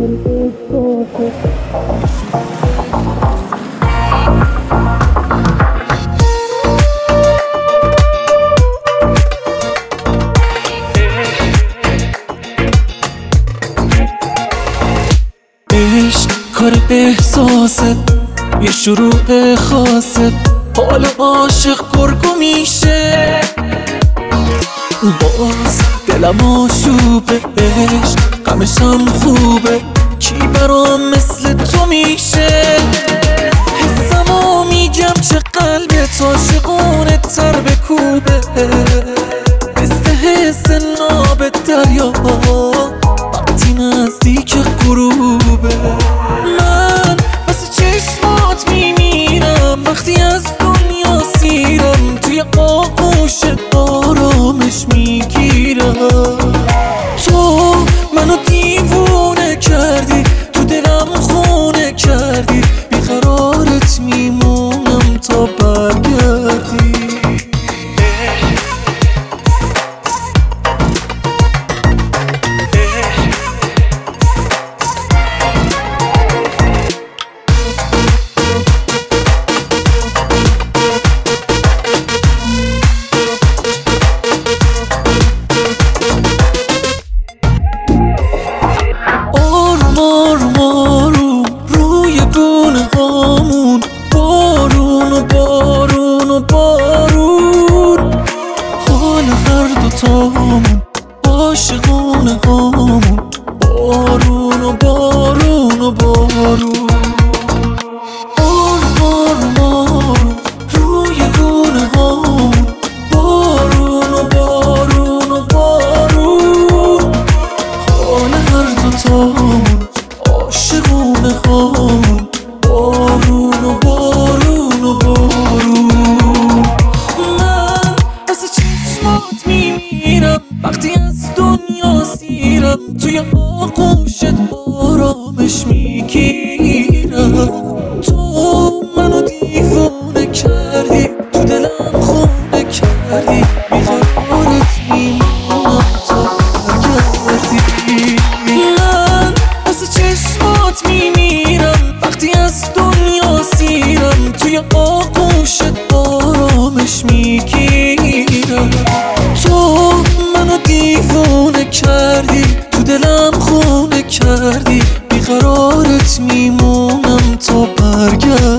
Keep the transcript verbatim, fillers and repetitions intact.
عشق کار احساسه، یه شروع خاصه، حال عاشق گرگو میشه. باز دلم آشوبه، عشق غمشم خوبه، کی برام مثل تو میشه؟ حسمو میگم چه قلبت عاشقونه تر بکوبه، مثل حس ناب دریا وقتی نزدیک غروبه. من واسه چشمات میمیرم وقتی از دنیا سیرم، توی آغوشت آرامش میگیرم. تو منو دیوونه کردی، تو دلم خونه کردی، بیقرارت میمونم تا برگردی. بارون و بارون و بارون، حال هر دوتامون عاشقونه هامون. بارون و بارون و بارون، بارون بارون روی گونه هامون. بارون و بارون و بارون، حال هر دوتامون عاشقونه هامون. بارون و بارون و بارون، من واسه چشمات میمیرم وقتی از دنیا سیرم، توی آغوشت آرامش میگیرم. تو منو دیوونه کردی، تو دلم خونه کردی، بیقرارت میمونم تا برگردی. من واسه چشمات میمیرم وقتی از دنیا سیرم، توی آغوشت آرامش میگیرم. تو منو دیوونه کردی، تو دلم خونه کردی، بیقرارت میمونم تا برگردی.